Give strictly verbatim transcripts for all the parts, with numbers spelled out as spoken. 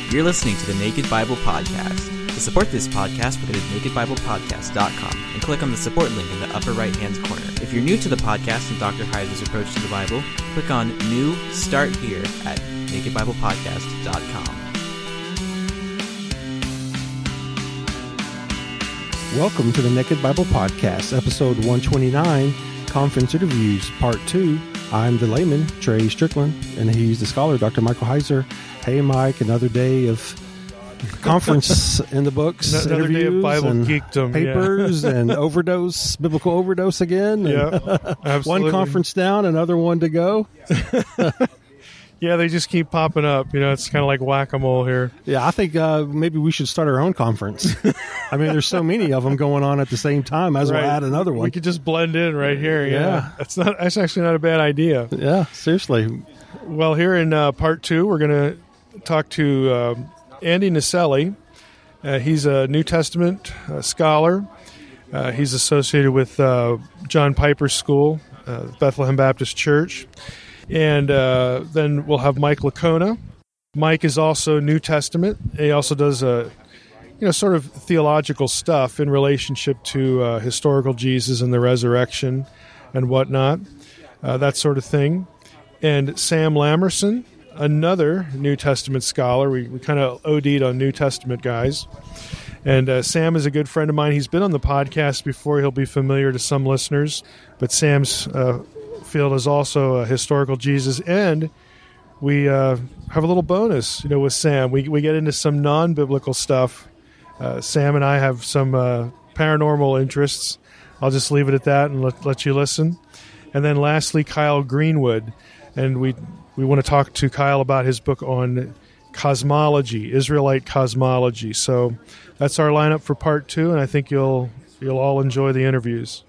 You're listening to the Naked Bible Podcast. To support this podcast, go to naked bible podcast dot com and click on the support link in the upper right-hand corner. If you're new to the podcast and Doctor Heiser's approach to the Bible, click on New Start Here at naked bible podcast dot com. Welcome to the Naked Bible Podcast, episode one twenty-nine, Conference Interviews, Part two. I'm the layman, Trey Strickland, and he's the scholar, Doctor Michael Heiser. Hey, Mike, another day of conference in the books, another interviews, day of Bible and geekdom, papers, yeah. and overdose, biblical overdose again. Yeah, absolutely. One conference down, another one to go. Yeah, they just keep popping up. You know, it's kind of like whack-a-mole here. Yeah, I think uh, maybe we should start our own conference. I mean, there's so many of them going on at the same time. Might as well Right. add another one. We could just blend in right here. Yeah, Yeah. that's not. That's actually not a bad idea. Yeah, seriously. Well, here in uh, part two, we're going to talk to uh, Andy Naselli. Uh, he's a New Testament uh, scholar. Uh, he's associated with uh, John Piper's school, uh, Bethlehem Baptist Church. And uh, then we'll have Mike Licona. Mike is also New Testament. He also does a, you know, sort of theological stuff in relationship to uh, historical Jesus and the resurrection and whatnot, uh, that sort of thing. And Sam Lamerson, another New Testament scholar. We, we kind of O D'd on New Testament guys. And uh, Sam is a good friend of mine. He's been on the podcast before. He'll be familiar to some listeners. But Sam's uh, field is also a historical Jesus. And we uh, have a little bonus, you know, with Sam. We we get into some non-biblical stuff. Uh, Sam and I have some uh, paranormal interests. I'll just leave it at that and let, let you listen. And then lastly, Kyle Greenwood. And we we want to talk to Kyle about his book on cosmology, Israelite cosmology. So that's our lineup for part two, and I think you'll you'll all enjoy the interviews.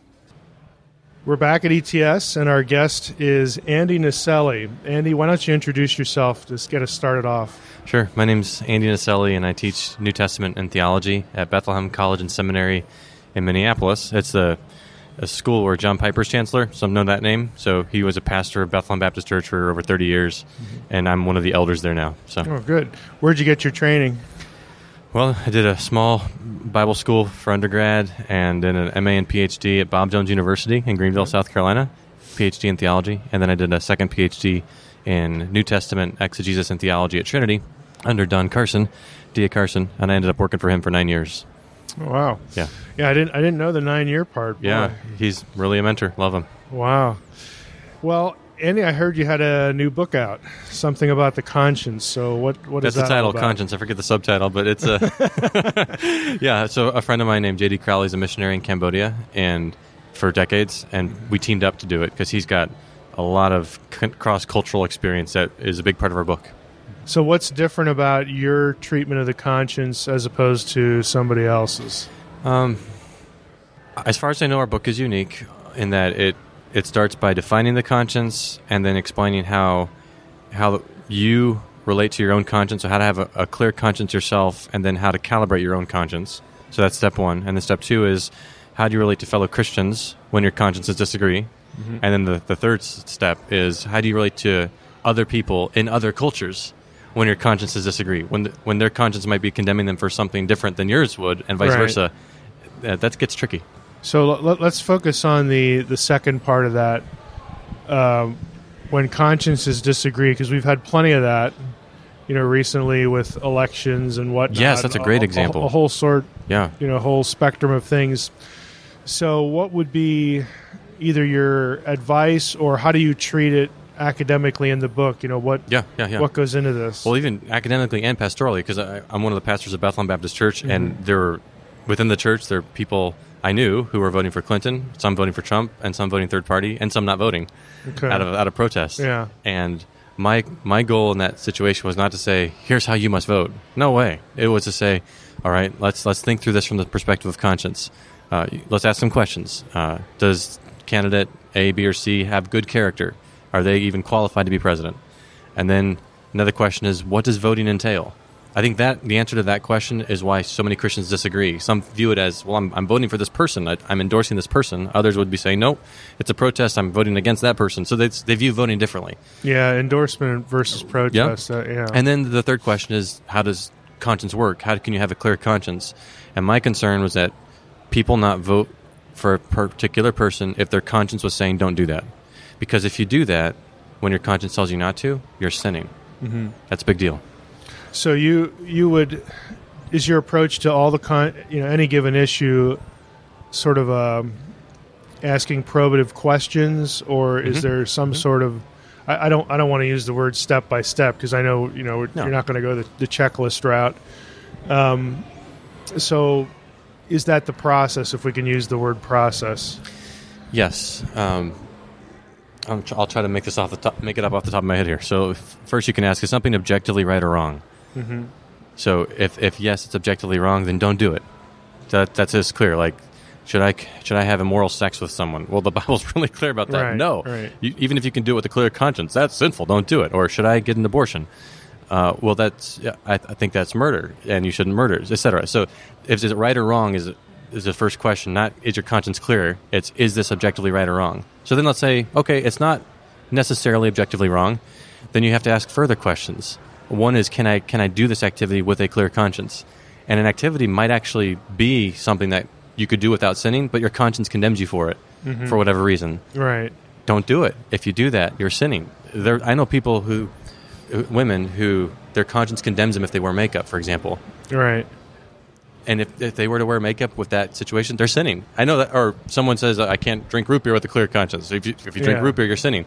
We're back at E T S, and our guest is Andy Naselli. Andy, why don't you introduce yourself? Just get us started off. Sure. My name's Andy Naselli, and I teach New Testament and theology at Bethlehem College and Seminary in Minneapolis. It's a, a school where John Piper's chancellor. Some know that name. So he was a pastor of Bethlehem Baptist Church for over thirty years, mm-hmm. and I'm one of the elders there now. So. Oh, good. Where'd you get your training? Well, I did a small Bible school for undergrad and then an M A and P H D at Bob Jones University in Greenville, South Carolina, P H D in theology. And then I did a second P H D in New Testament exegesis and theology at Trinity under Don Carson, D A Carson, and I ended up working for him for nine years. Oh, wow. Yeah. Yeah, I didn't I didn't know the nine-year part. Boy. Yeah, he's really a mentor. Love him. Wow. Well, Andy, I heard you had a new book out, something about the conscience. So what, what That's is that the title, all about? Conscience. I forget the subtitle, but it's a... yeah, so a friend of mine named J D Crowley is a missionary in Cambodia and for decades, and we teamed up to do it because he's got a lot of c- cross-cultural experience that is a big part of our book. So what's different about your treatment of the conscience as opposed to somebody else's? Um, as far as I know, our book is unique in that it It starts by defining the conscience and then explaining how how you relate to your own conscience, so how to have a, a clear conscience yourself, and then how to calibrate your own conscience. So that's step one. And then step two is how do you relate to fellow Christians when your consciences disagree? Mm-hmm. And then the, the third step is how do you relate to other people in other cultures when your consciences disagree? When the, when their conscience might be condemning them for something different than yours would, and vice Right. versa. That, that gets tricky. So let, let's focus on the, the second part of that, um, when consciences disagree, because we've had plenty of that, you know, recently with elections and whatnot. Yes, that's a great a, example. A, a whole sort, Yeah. you know, whole spectrum of things. So what would be either your advice or how do you treat it academically in the book? You know, what Yeah, yeah, yeah. what goes into this? Well, even academically and pastorally, because I'm one of the pastors of Bethlehem Baptist Church, mm-hmm. and there were, within the church, there are people I knew who were voting for Clinton, some voting for Trump, and some voting third party, and some not voting okay. out of out of protest. Yeah. And my my goal in that situation was not to say, here's how you must vote. No way. It was to say, all right, let's let's think through this from the perspective of conscience. Uh, let's ask some questions. Uh, does candidate A, B, or C have good character? Are they even qualified to be president? And then another question is, what does voting entail? I think that the answer to that question is why so many Christians disagree. Some view it as, well, I'm, I'm voting for this person. I, I'm endorsing this person. Others would be saying, nope, it's a protest. I'm voting against that person. So they, they view voting differently. Yeah, endorsement versus protest. Yep. Uh, yeah. And then the third question is, how does conscience work? How can you have a clear conscience? And my concern was that people not vote for a particular person if their conscience was saying, don't do that. Because if you do that, when your conscience tells you not to, you're sinning. Mm-hmm. That's a big deal. So you you would is your approach to all the con, you know any given issue sort of um, asking probative questions, or is mm-hmm. there some mm-hmm. sort of I, I don't I don't want to use the word step by step because I know you know no. you're not going to go the, the checklist route. Um, so is that the process? If we can use the word process. Yes. Um, I'm tr- I'll try to make this off the top, make it up off the top of my head here. So if, first, you can ask: is something objectively right or wrong? Mm-hmm. So if, if yes, it's objectively wrong, then don't do it. That that's just clear. Like, should I should I have immoral sex with someone? Well, the Bible's really clear about that. Right, no, right. You, even if you can do it with a clear conscience, that's sinful. Don't do it. Or should I get an abortion? Uh, well, that's yeah, I, I think that's murder, and you shouldn't murder, et cetera. So, if is it right or wrong is is the first question. Not is your conscience clear. It's is this objectively right or wrong. So then let's say okay, it's not necessarily objectively wrong. Then you have to ask further questions. One is, can I can I do this activity with a clear conscience? And an activity might actually be something that you could do without sinning, but your conscience condemns you for it, mm-hmm. for whatever reason. Right. Don't do it. If you do that, you're sinning. There, I know people who, women who, their conscience condemns them if they wear makeup, for example. Right. And if, if they were to wear makeup with that situation, they're sinning. I know that, or someone says, I can't drink root beer with a clear conscience. If you, if you drink yeah. root beer, you're sinning.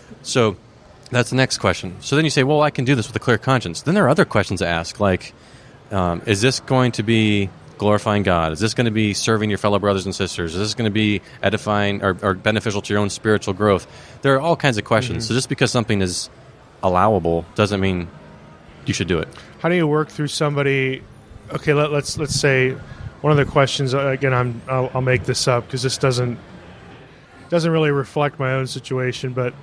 So that's the next question. So then you say, well, I can do this with a clear conscience. Then there are other questions to ask, like, um, is this going to be glorifying God? Is this going to be serving your fellow brothers and sisters? Is this going to be edifying or, or beneficial to your own spiritual growth? There are all kinds of questions. Mm-hmm. So just because something is allowable doesn't mean you should do it. How do you work through somebody? Okay, let, let's let's say one of the questions. Again, I'm I'll, I'll make this up because this doesn't doesn't really reflect my own situation, but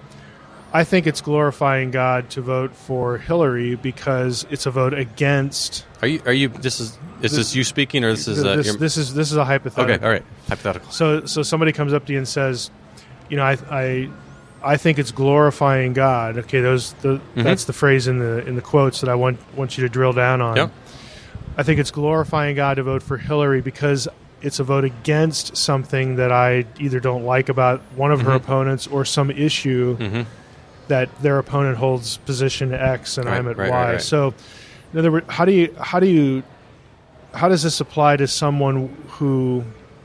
I think it's glorifying God to vote for Hillary because it's a vote against. Are you? Are you? This is. Is this, this you speaking, or this is? Uh, this, this is this is a hypothetical. Okay, all right, hypothetical. So, so somebody comes up to you and says, you know, I, I, I think it's glorifying God. Okay, those the, mm-hmm. that's the phrase in the in the quotes that I want want you to drill down on. Yep. I think it's glorifying God to vote for Hillary because it's a vote against something that I either don't like about one of mm-hmm. her opponents or some issue. Mm-hmm. that their opponent holds position X and right, I'm at right, Y. Right, right. So, in other words, how do you how do you how does this apply to someone who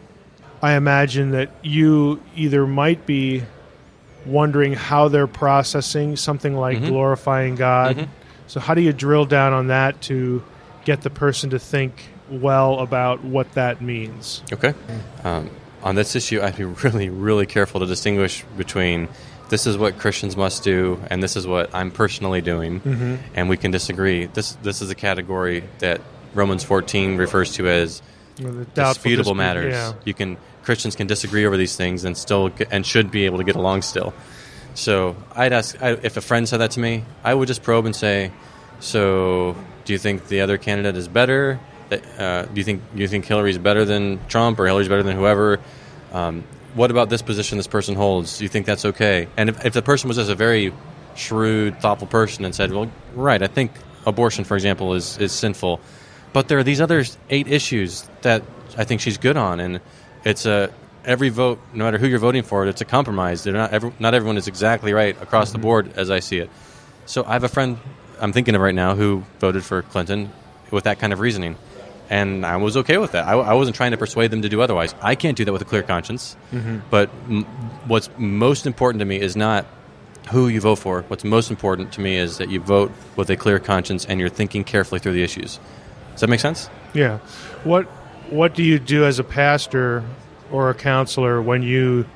I imagine that you either might be wondering how they're processing something like mm-hmm. glorifying God. Mm-hmm. So, how do you drill down on that to get the person to think well about what that means? Okay. Um, on this issue, I'd be really, really careful to distinguish between this is what Christians must do, and this is what I'm personally doing, mm-hmm. and we can disagree. This this is a category that Romans fourteen refers to as well, disputable dispute, matters. Yeah. You can Christians can disagree over these things and still get, and should be able to get along still. So I'd ask I, if a friend said that to me, I would just probe and say, "So, do you think the other candidate is better? Uh, do you think do you think Hillary's better than Trump, or Hillary's better than whoever?" Um, What about this position this person holds? Do you think that's okay? And if, if the person was just a very shrewd, thoughtful person and said, well, right, I think abortion, for example, is, is sinful. But there are these other eight issues that I think she's good on. And it's a every vote, no matter who you're voting for, it's a compromise. They're not, every, not everyone is exactly right across mm-hmm. the board as I see it. So I have a friend I'm thinking of right now who voted for Clinton with that kind of reasoning. And I was okay with that. I, I wasn't trying to persuade them to do otherwise. I can't do that with a clear conscience. Mm-hmm. But m- what's most important to me is not who you vote for. What's most important to me is that you vote with a clear conscience and you're thinking carefully through the issues. Does that make sense? Yeah. What What do you do as a pastor or a counselor when you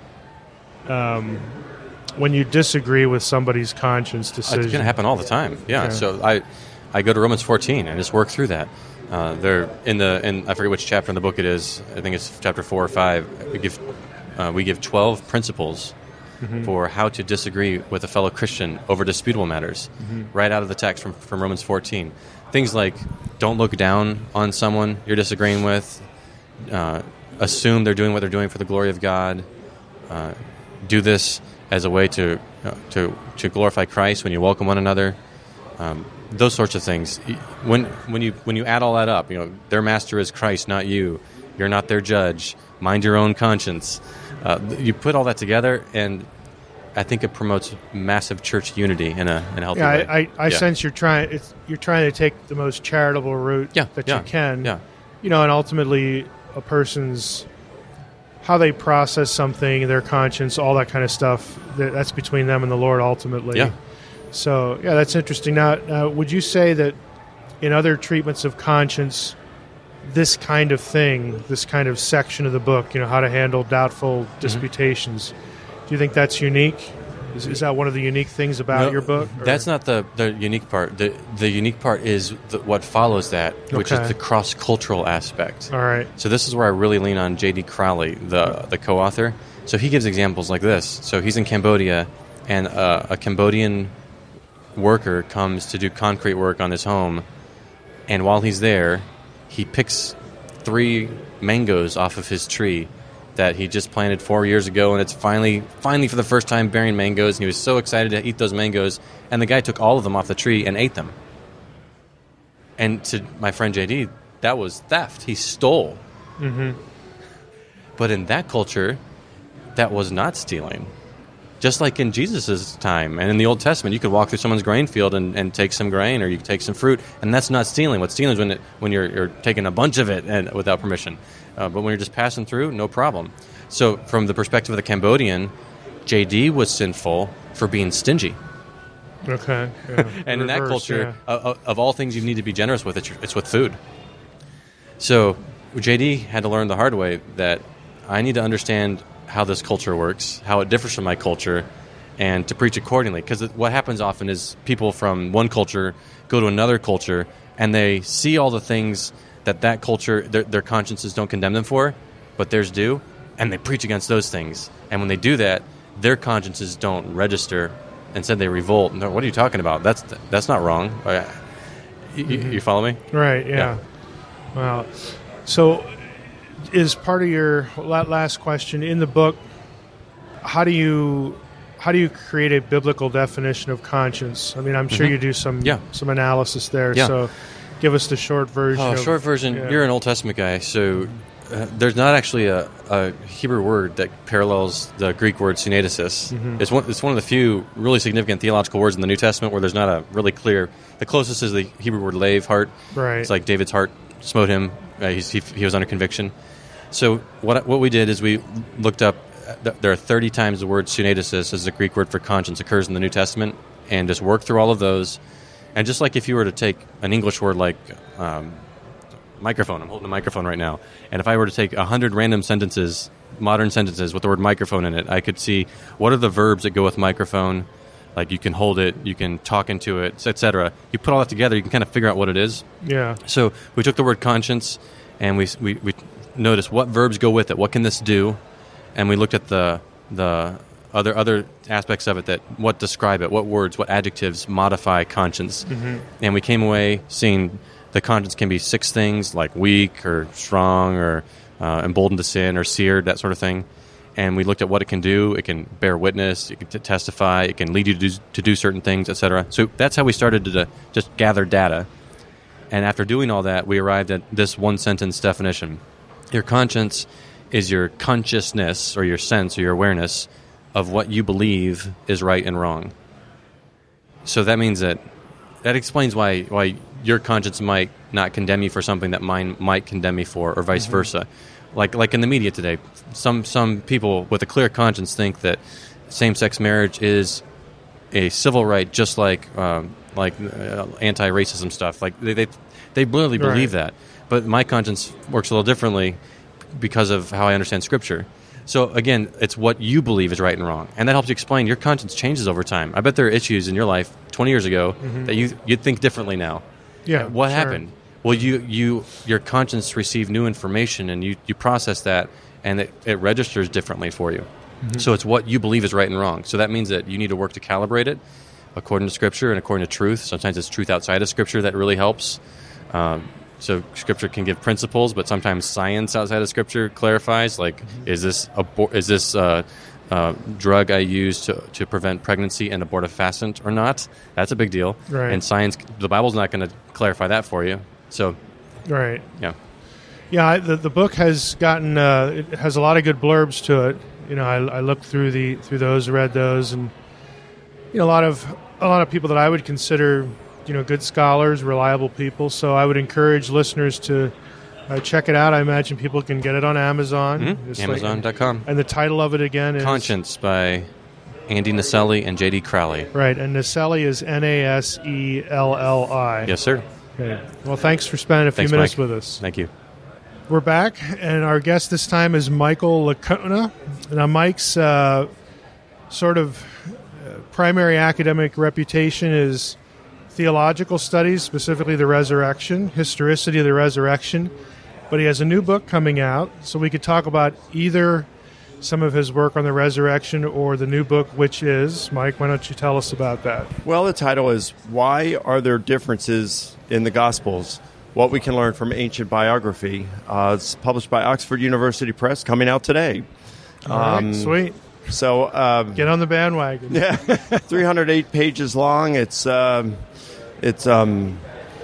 um, when you disagree with somebody's conscience decision? It's going to happen all the time. Yeah. Okay. So I I go to Romans fourteen and just work through that. Uh, they're in the in I forget which chapter in the book it is. I think it's chapter four or five. We give uh, we give twelve principles mm-hmm. for how to disagree with a fellow Christian over disputable matters, mm-hmm. right out of the text from, from Romans fourteen. Things like don't look down on someone you're disagreeing with, uh, assume they're doing what they're doing for the glory of God, uh, do this as a way to, uh, to, to glorify Christ when you welcome one another. Um, those sorts of things. When when you when you add all that up, you know, their master is Christ, not you. You're not their judge. Mind your own conscience. Uh, you put all that together, and I think it promotes massive church unity in a, in a healthy yeah, way. I, I, I yeah. sense you're trying. It's, you're trying to take the most charitable route yeah, that yeah, you can. Yeah. You know, and ultimately, a person's how they process something, their conscience, all that kind of stuff. That's between them and the Lord, ultimately. Yeah. So, yeah, that's interesting. Now, uh, would you say that in other treatments of conscience, this kind of thing, this kind of section of the book, you know, how to handle doubtful mm-hmm. disputations, do you think that's unique? Is, is that one of the unique things about no, your book? Or? That's not the, the unique part. The the unique part is the, what follows that, which okay. is the cross-cultural aspect. All right. So this is where I really lean on J D Crowley, the, the co-author. So he gives examples like this. So he's in Cambodia, and uh, a Cambodian worker comes to do concrete work on his home, and while he's there, he picks three mangoes off of his tree that he just planted four years ago, and it's finally, finally for the first time bearing mangoes, and he was so excited to eat those mangoes, and the guy took all of them off the tree and ate them. And to my friend J D, that was theft. He stole. Mm-hmm. But in that culture, that was not stealing. Just like in Jesus' time and in the Old Testament, you could walk through someone's grain field and, and take some grain, or you could take some fruit, and that's not stealing. What's stealing is when it, when you're, you're taking a bunch of it and without permission. Uh, but when you're just passing through, no problem. So from the perspective of the Cambodian, J D was sinful for being stingy. Okay. Yeah. And Reverse, in that culture, yeah. of, of all things you need to be generous with, it's, it's with food. So J D had to learn the hard way that I need to understand how this culture works, how it differs from my culture, and to preach accordingly. Because what happens often is people from one culture go to another culture, and they see all the things that that culture, their, their consciences don't condemn them for, but theirs do, and they preach against those things. And when they do that, their consciences don't register. Instead, they revolt. No, what are you talking about? That's that's not wrong. You, mm-hmm. you follow me? Right, yeah. yeah. Wow. So is part of your last question in the book, how do you how do you create a biblical definition of conscience? I mean, I'm sure mm-hmm. you do some yeah. some analysis there. Yeah. So give us the short version. Oh, of, short version. Yeah. You're an Old Testament guy, so uh, there's not actually a, a Hebrew word that parallels the Greek word synedesis. Mm-hmm. It's one. It's one of the few really significant theological words in the New Testament where there's not a really clear. The closest is the Hebrew word lave, heart. Right. It's like David's heart smote him. Uh, he's, he he was under conviction. So what what we did is we looked up. There are thirty times the word synedesis, as the Greek word for conscience, occurs in the New Testament, and just worked through all of those. And just like if you were to take an English word like um, microphone, I'm holding a microphone right now, and if I were to take one hundred random sentences, modern sentences with the word microphone in it, I could see what are the verbs that go with microphone. Like you can hold it, you can talk into it, et cetera. You put all that together, you can kind of figure out what it is. Yeah. So we took the word conscience, and we we, we noticed what verbs go with it. What can this do? And we looked at the the other other aspects of it, that what describe it, what words, what adjectives modify conscience. Mm-hmm. And we came away seeing the conscience can be six things, like weak or strong or uh, emboldened to sin or seared, that sort of thing. And we looked at what it can do. It can bear witness, it can t- testify, it can lead you to do, to do certain things, et cetera. So that's how we started to uh, just gather data. And after doing all that, we arrived at this one-sentence definition. Your conscience is your consciousness or your sense or your awareness of what you believe is right and wrong. So that means that that explains why why your conscience might not condemn you for something that mine might condemn me for, or vice mm-hmm. versa. Like like in the media today, some some people with a clear conscience think that same-sex marriage is a civil right, just like um, like uh, anti-racism stuff. Like they they, they literally believe right. that. But my conscience works a little differently because of how I understand Scripture. So again, it's what you believe is right and wrong, and that helps you explain. Your conscience changes over time. I bet there are issues in your life twenty years ago mm-hmm. that you you'd think differently now. Yeah, what sure. happened? Well, you you your conscience received new information, and you, you process that, and it, it registers differently for you. Mm-hmm. So it's what you believe is right and wrong. So that means that you need to work to calibrate it according to Scripture and according to truth. Sometimes it's truth outside of Scripture that really helps. Um, so Scripture can give principles, but sometimes science outside of Scripture clarifies, like, mm-hmm. is this abor- is this uh, uh, drug I use to, to prevent pregnancy and abortifacient or not? That's a big deal. Right. And science, the Bible's not going to clarify that for you. So, right. Yeah. Yeah, I, the the book has gotten uh, it has a lot of good blurbs to it. You know, I, I looked through the through those, read those, and you know, a lot of a lot of people that I would consider, you know, good scholars, reliable people. So I would encourage listeners to uh, check it out. I imagine people can get it on Amazon. Mm-hmm. Amazon dot com. Like, and the title of it again is Conscience by Andy Naselli and J D Crowley. Right, and Naselli is N A S E L L I. Yes, sir. Okay. Well, thanks for spending a few Thanks, minutes Mike. with us. Thank you. We're back, and our guest this time is Michael Licona. Now, Mike's uh, sort of uh, primary academic reputation is theological studies, specifically the resurrection, historicity of the resurrection. But he has a new book coming out, so we could talk about either some of his work on the resurrection or the new book, which is, Mike, why don't you tell us about that? Well, the title is Why Are There Differences in the Gospels? What We Can Learn from Ancient Biography. Uh, it's published by Oxford University Press, coming out today. All right, um, sweet. So um, Get on the bandwagon. Yeah, three hundred eight pages long. It's um, it's. Um,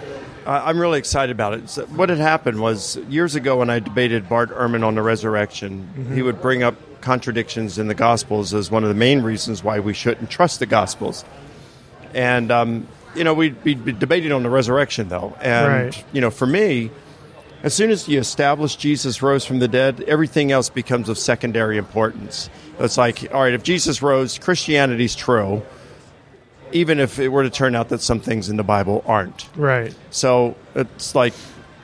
I, I'm really excited about it. So what had happened was years ago when I debated Bart Ehrman on the resurrection, mm-hmm. he would bring up contradictions in the Gospels as one of the main reasons why we shouldn't trust the Gospels. And um, you know, we'd be debating on the resurrection, though. And, right. you know, for me, as soon as you establish Jesus rose from the dead, everything else becomes of secondary importance. It's like, all right, if Jesus rose, Christianity's true, even if it were to turn out that some things in the Bible aren't. Right. So it's like,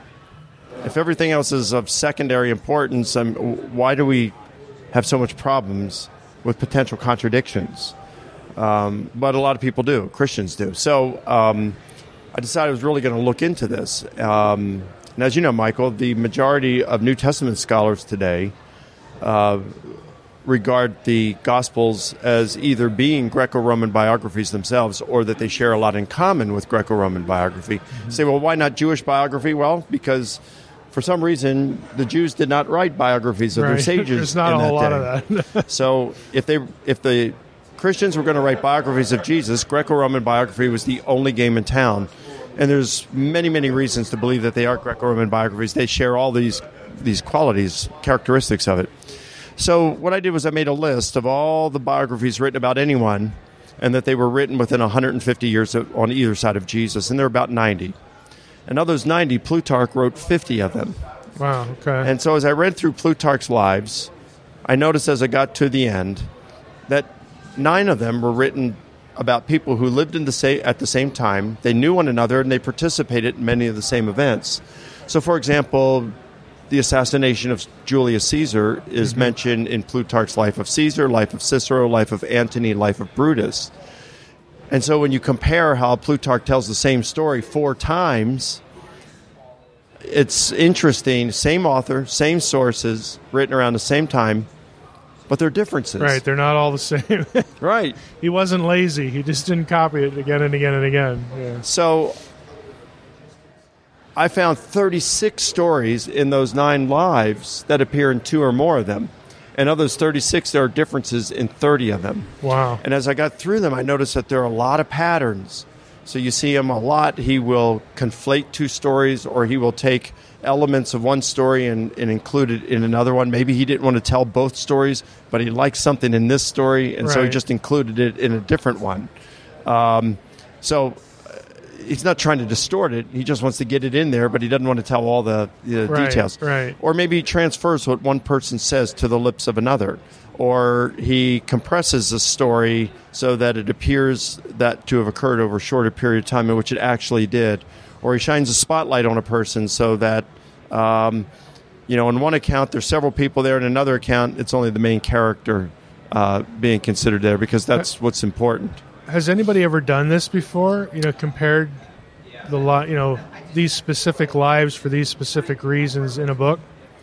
if everything else is of secondary importance, um, why do we have so much problems with potential contradictions? Um, but a lot of people do. Christians do. So um, I decided I was really going to look into this. Um, and as you know, Michael, the majority of New Testament scholars today uh, regard the Gospels as either being Greco-Roman biographies themselves or that they share a lot in common with Greco-Roman biography. Mm-hmm. Say, well, why not Jewish biography? Well, because for some reason the Jews did not write biographies of right. their sages. There's not in a whole that lot day. of that. So if they, if the Christians were going to write biographies of Jesus, Greco-Roman biography was the only game in town. And there's many, many reasons to believe that they are Greco-Roman biographies. They share all these these qualities, characteristics of it. So what I did was I made a list of all the biographies written about anyone and that they were written within one hundred fifty years of, on either side of Jesus. And there are about ninety. And of those ninety, Plutarch wrote fifty of them. Wow, okay. And so as I read through Plutarch's lives, I noticed as I got to the end that nine of them were written about people who lived in the sa- at the same time. They knew one another, and they participated in many of the same events. So, for example, the assassination of Julius Caesar is mm-hmm. mentioned in Plutarch's Life of Caesar, Life of Cicero, Life of Antony, Life of Brutus. And so when you compare how Plutarch tells the same story four times, it's interesting. Same author, same sources, written around the same time, but there are differences. Right, they're not all the same. Right. He wasn't lazy. He just didn't copy it again and again and again. Yeah. So I found thirty-six stories in those nine lives that appear in two or more of them. And of those thirty-six, there are differences in thirty of them. Wow. And as I got through them, I noticed that there are a lot of patterns. So you see him a lot. He will conflate two stories, or he will take elements of one story and, and include it in another one. Maybe he didn't want to tell both stories, but he liked something in this story, and right. so he just included it in a different one. Um, so he's not trying to distort it. He just wants to get it in there, but he doesn't want to tell all the, the right, details. Right. Or maybe he transfers what one person says to the lips of another. Or he compresses a story so that it appears that to have occurred over a shorter period of time in which it actually did. Or he shines a spotlight on a person so that, um, you know, in one account there's several people there, in another account it's only the main character uh, being considered there, because that's what's important. Has anybody ever done this before? You know, compared the li- you know these specific lives for these specific reasons in a book?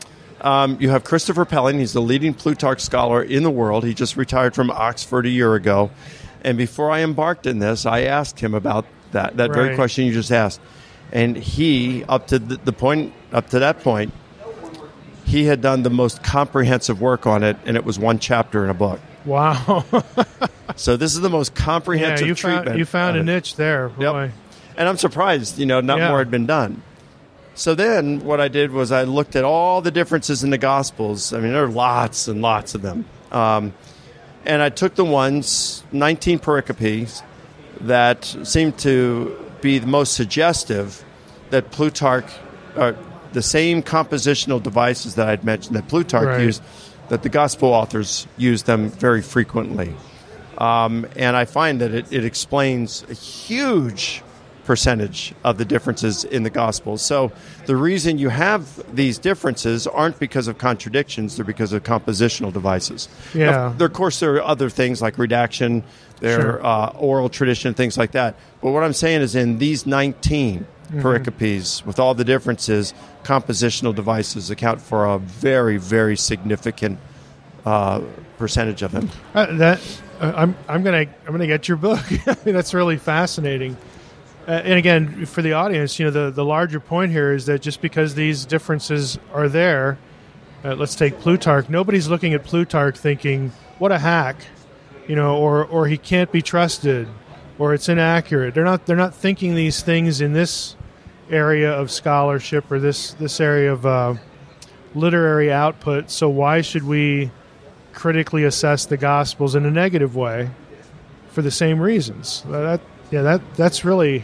um, you have Christopher Pelling. He's the leading Plutarch scholar in the world. He just retired from Oxford a year ago. And before I embarked in this, I asked him about that, that Right. very question you just asked. And he, up to the, the point, up to that point, he had done the most comprehensive work on it, and it was one chapter in a book. Wow. So this is the most yeah, comprehensive you treatment. found, you found of a it. niche there. Yep. Boy. And I'm surprised, you know, not Yeah. more had been done. So then what I did was I looked at all the differences in the Gospels. I mean, there are lots and lots of them. Um, and I took the ones, nineteen pericopes, that seemed to be the most suggestive that Plutarch, uh, the same compositional devices that I'd mentioned that Plutarch Right. used, that the Gospel authors use them very frequently. Um, and I find that it, it explains a huge percentage of the differences in the Gospels. So the reason you have these differences aren't because of contradictions, they're because of compositional devices. Yeah. Now, there, of course, there are other things like redaction, there Sure. are uh, oral tradition, things like that. But what I'm saying is in these nineteen Mm-hmm. pericopes, with all the differences, compositional devices account for a very, very significant uh, percentage of them. Uh, that uh, I'm I'm gonna I'm gonna get your book. I mean, that's really fascinating. Uh, and again, for the audience, you know, the the larger point here is that just because these differences are there, uh, let's take Plutarch. Nobody's looking at Plutarch thinking, "What a hack," you know, or or he can't be trusted, or it's inaccurate. They're not they're not thinking these things in this area of scholarship or this this area of uh, literary output. So why should we critically assess the Gospels in a negative way for the same reasons? That yeah, that that's really,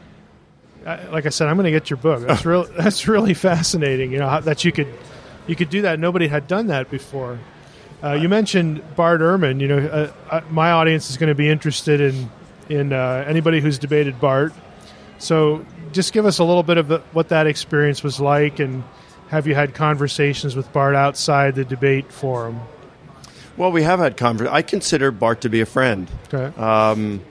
I- like I said, I'm going to get your book. That's real. That's really fascinating. You know how, that you could you could do that. Nobody had done that before. Uh, you mentioned Bart Ehrman. You know, uh, uh, my audience is going to be interested in in uh, anybody who's debated Bart. So just give us a little bit of the, what that experience was like, and have you had conversations with Bart outside the debate forum? Well, we have had conversations. I consider Bart to be a friend. Okay. Um,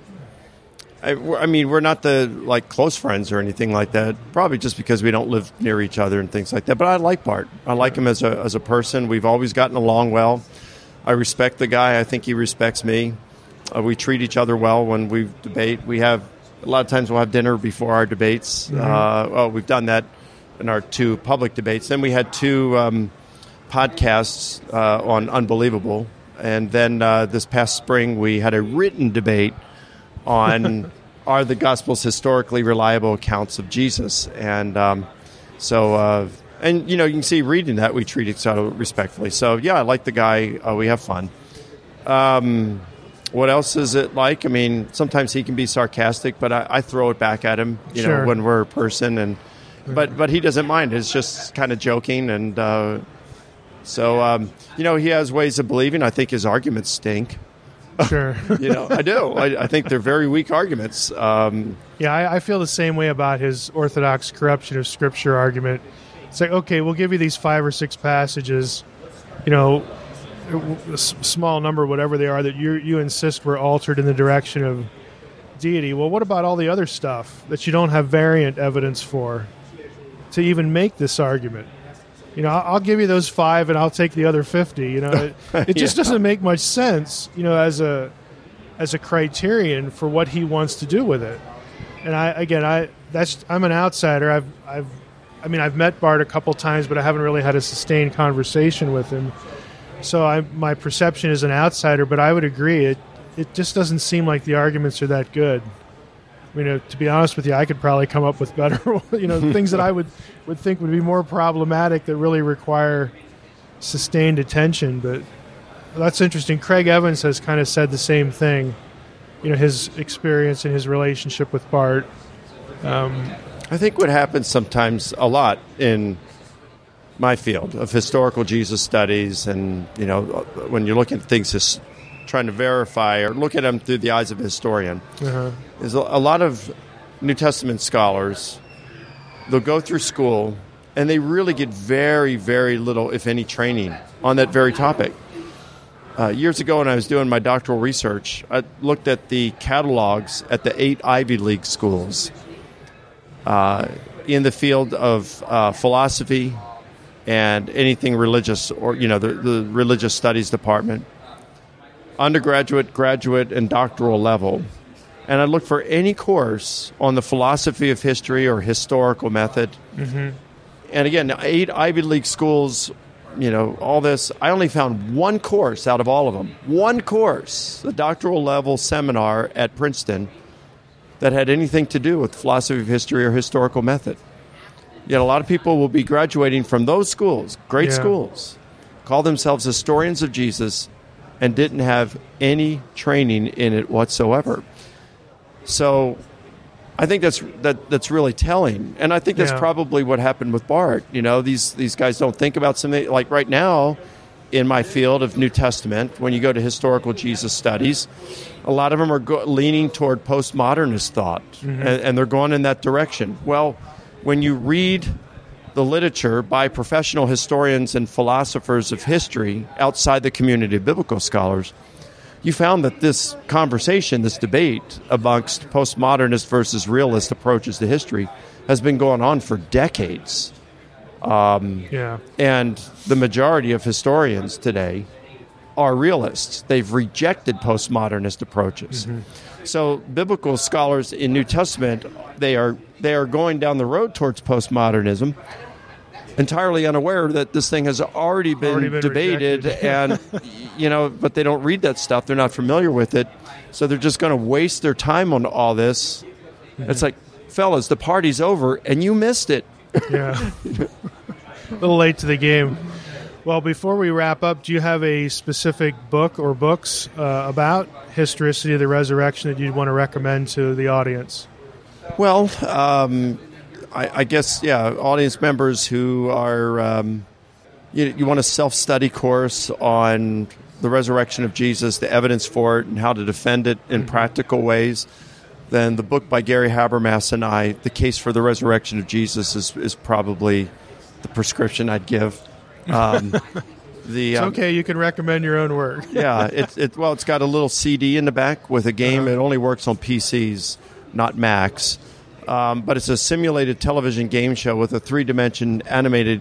I, I mean, we're not the like close friends or anything like that. Probably just because we don't live near each other and things like that. But I like Bart. I like him as a as a person. We've always gotten along well. I respect the guy. I think he respects me. Uh, we treat each other well when we debate. We have a lot of times we'll have dinner before our debates. Mm-hmm. Uh, well, we've done that in our two public debates. Then we had two um, podcasts uh, on Unbelievable. And then uh, this past spring, we had a written debate on are the Gospels historically reliable accounts of Jesus. And um, so, uh, and, you know, you can see reading that, we treat each other respectfully. So, yeah, I like the guy. Uh, we have fun. Um, what else is it like? I mean, sometimes he can be sarcastic, but I, I throw it back at him, you Sure. know, when we're a person. And but but he doesn't mind. It's just kind of joking. And uh, so, um, you know, he has ways of believing. I think his arguments stink. Sure. You know, I do. I, I think they're very weak arguments. Um, Yeah, I, I feel the same way about his orthodox corruption of Scripture argument. It's like, okay, we'll give you these five or six passages, you know, a s- small number, whatever they are, that you you insist were altered in the direction of deity. Well, what about all the other stuff that you don't have variant evidence for to even make this argument? You know, I'll, I'll give you those five, and I'll take the other fifty. You know, it, it just Yeah. doesn't make much sense, you know, as a as a criterion for what he wants to do with it. And I, again, I that's I'm an outsider. I've, I've, I mean, I've met Bart a couple times, but I haven't really had a sustained conversation with him. So I, my perception is an outsider, but I would agree. It, it just doesn't seem like the arguments are that good. I mean, uh, to be honest with you, I could probably come up with better, you know, things that I would, would think would be more problematic that really require sustained attention. But that's interesting. Craig Evans has kind of said the same thing. You know, his experience and his relationship with Bart. Um, I think what happens sometimes a lot in my field of historical Jesus studies, and you know, when you're looking at things, just trying to verify or look at them through the eyes of a historian, uh-huh. is a, a lot of New Testament scholars. They'll go through school and they really get very, very little, if any, training on that very topic. Uh, years ago, when I was doing my doctoral research, I looked at the catalogs at the eight Ivy League schools uh, in the field of uh, philosophy and anything religious, or you know, the, the religious studies department, undergraduate, graduate, and doctoral level. And I looked for any course on the philosophy of history or historical method. Mm-hmm. And again, eight Ivy League schools, you know, all this. I only found one course out of all of them. One course, a doctoral level seminar at Princeton that had anything to do with philosophy of history or historical method. Yet a lot of people will be graduating from those schools, great yeah. schools, call themselves historians of Jesus, and didn't have any training in it whatsoever. So I think that's that that's really telling. And I think that's yeah. probably what happened with Bart. You know, these these guys don't think about something like right now in my field of New Testament, when you go to historical Jesus studies, a lot of them are go- leaning toward postmodernist thought, mm-hmm. and, and they're going in that direction. Well, when you read the literature by professional historians and philosophers of history outside the community of biblical scholars, you found that this conversation, this debate amongst postmodernist versus realist approaches to history has been going on for decades. Um, yeah. And the majority of historians today are realists. They've rejected postmodernist approaches. Mm-hmm. So biblical scholars in New Testament, they are they are going down the road towards postmodernism, entirely unaware that this thing has already been, already been debated, and you know, but they don't read that stuff. They're not familiar with it, so they're just going to waste their time on all this. Mm-hmm. It's like, fellas, the party's over, and you missed it. Yeah, a little late to the game. Well, before we wrap up, do you have a specific book or books uh, about historicity of the resurrection that you'd want to recommend to the audience? Well, um, I, I guess, yeah, audience members who are, um, you, you want a self-study course on the resurrection of Jesus, the evidence for it, and how to defend it in mm-hmm. practical ways, then the book by Gary Habermas and I, The Case for the Resurrection of Jesus, is, is probably the prescription I'd give. Um, the, it's um, okay, you can recommend your own work. yeah, it, it, well, it's got a little C D in the back with a game. Uh-huh. It only works on P Cs, not Macs. Um, but it's a simulated television game show with a three-dimension animated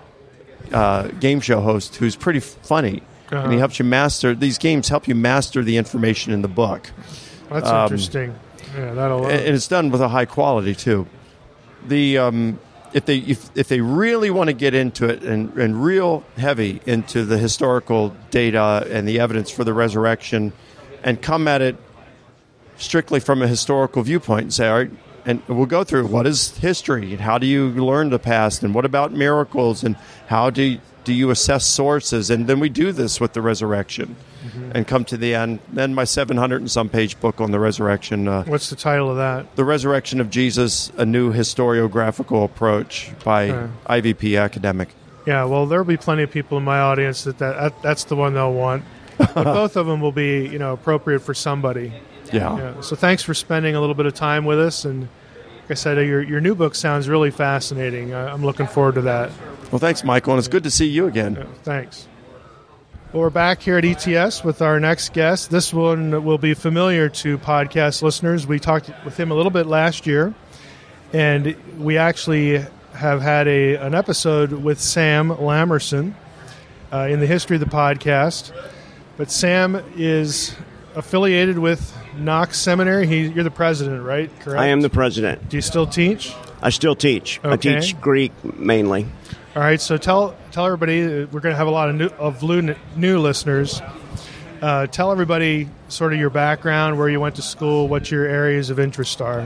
uh, game show host who's pretty funny. Uh-huh. And he helps you master, these games help you master the information in the book. That's um, interesting. Yeah, that'll. And, and it's done with a high quality too. The um, if they if, if they really want to get into it and, and real heavy into the historical data and the evidence for the resurrection, and come at it strictly from a historical viewpoint and say, all right, and we'll go through what is history and how do you learn the past and what about miracles and how do you, do you assess sources, and then we do this with the resurrection. Mm-hmm. And come to the end. Then my seven hundred and some page book on the resurrection. Uh, What's the title of that? The Resurrection of Jesus, A New Historiographical Approach by okay. I V P Academic. Yeah, well, there'll be plenty of people in my audience that, that, that that's the one they'll want. But both of them will be, you know, appropriate for somebody. Yeah. yeah. So thanks for spending a little bit of time with us. And like I said, your your new book sounds really fascinating. I, I'm looking forward to that. Well, thanks, Michael, and it's good to see you again. Yeah, thanks. Well, we're back here at E T S with our next guest. This one will be familiar to podcast listeners. We talked with him a little bit last year, and we actually have had a an episode with Sam Lamerson uh, in the history of the podcast. But Sam is affiliated with Knox Seminary. He, you're the president, right? Correct? I am the president. Do you still teach? I still teach. Okay. I teach Greek mainly. All right, so tell tell everybody, we're going to have a lot of new, of new, new listeners. Uh, tell everybody sort of your background, where you went to school, what your areas of interest are.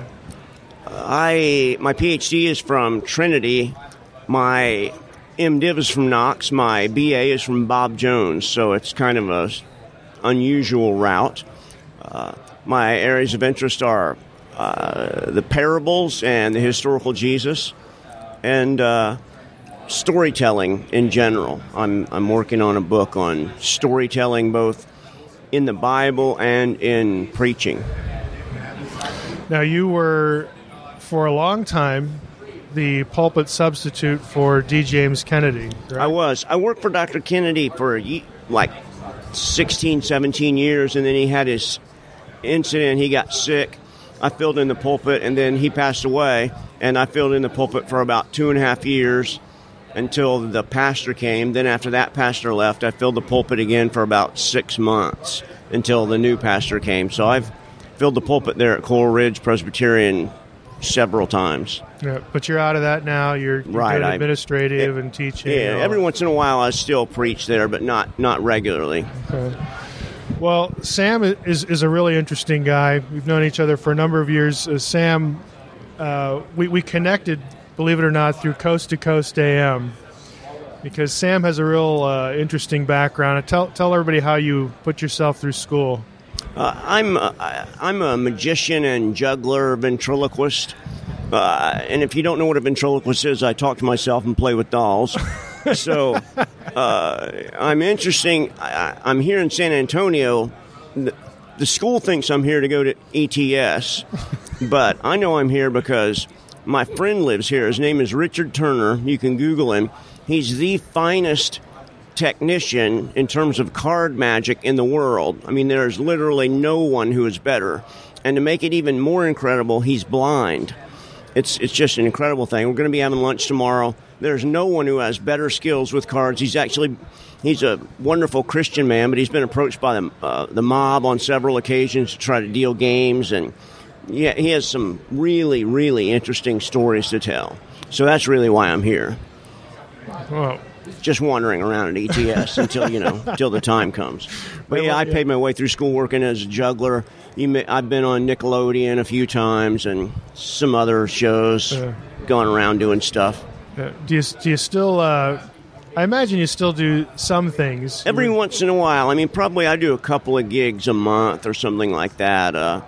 I my PhD is from Trinity. My MDiv is from Knox. My B A is from Bob Jones, so it's kind of a unusual route. Uh, my areas of interest are uh, the parables and the historical Jesus, and uh, storytelling in general. I'm I'm working on a book on storytelling, both in the Bible and in preaching. Now, you were, for a long time, the pulpit substitute for D. James Kennedy, right? I was. I worked for Doctor Kennedy for like sixteen, seventeen years, and then he had his incident. He got sick. I filled in the pulpit, and then he passed away, and I filled in the pulpit for about two and a half years. until the pastor came. Then after that pastor left, I filled the pulpit again for about six months until the new pastor came. So I've filled the pulpit there at Coral Ridge Presbyterian several times. Yeah, but you're out of that now. You're, you're right, doing administrative I, and teaching. Yeah, and every once in a while I still preach there, but not, not regularly. Okay. Well, Sam is is a really interesting guy. We've known each other for a number of years. Uh, Sam, uh, we, we connected, believe it or not, through Coast to Coast A M, because Sam has a real uh, interesting background. Tell tell everybody how you put yourself through school. Uh, I'm a, I'm a magician and juggler, ventriloquist. Uh, and if you don't know what a ventriloquist is, I talk to myself and play with dolls. So uh, I'm interesting. I, I'm here in San Antonio. The, the school thinks I'm here to go to E T S, but I know I'm here because my friend lives here. His name is Richard Turner. You can Google him. He's the finest technician in terms of card magic in the world. I mean, there's literally no one who is better. And to make it even more incredible, he's blind. It's it's just an incredible thing. We're going to be having lunch tomorrow. There's no one who has better skills with cards. He's actually he's a wonderful Christian man, but he's been approached by the uh, the mob on several occasions to try to deal games, and yeah, he has some really really interesting stories to tell. So that's really why I'm here. Well, just wandering around at E T S until you know until the time comes. But yeah, I paid my way through school working as a juggler. You may, I've been on Nickelodeon a few times and some other shows, uh, going around doing stuff. Uh, do you do you still? Uh, I imagine you still do some things. Every You're... once in a while. I mean, probably I do a couple of gigs a month or something like that. Uh,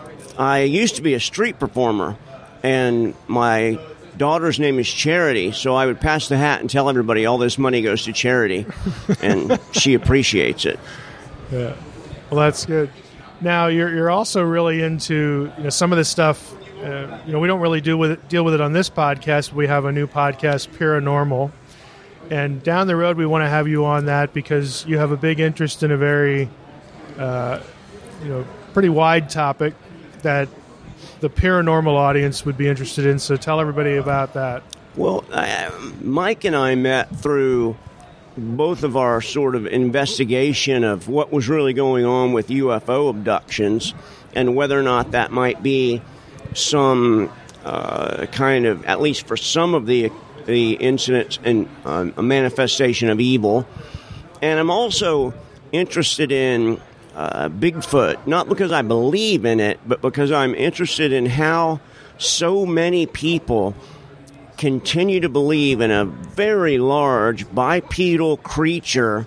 I used to be a street performer, and my daughter's name is Charity, so I would pass the hat and tell everybody all this money goes to charity, and she appreciates it. Yeah, well, that's good. Now you're you're also really into you know some of this stuff. Uh, you know, we don't really deal with it, deal with it on this podcast. We have a new podcast, Paranormal, and down the road we want to have you on that because you have a big interest in a very, uh, you know, pretty wide topic that the paranormal audience would be interested in. So tell everybody about that. Well, I, Mike and I met through both of our sort of investigation of what was really going on with U F O abductions and whether or not that might be some uh, kind of, at least for some of the the incidents, and um, a manifestation of evil. And I'm also interested in uh, Bigfoot, not because I believe in it, but because I'm interested in how so many people continue to believe in a very large bipedal creature,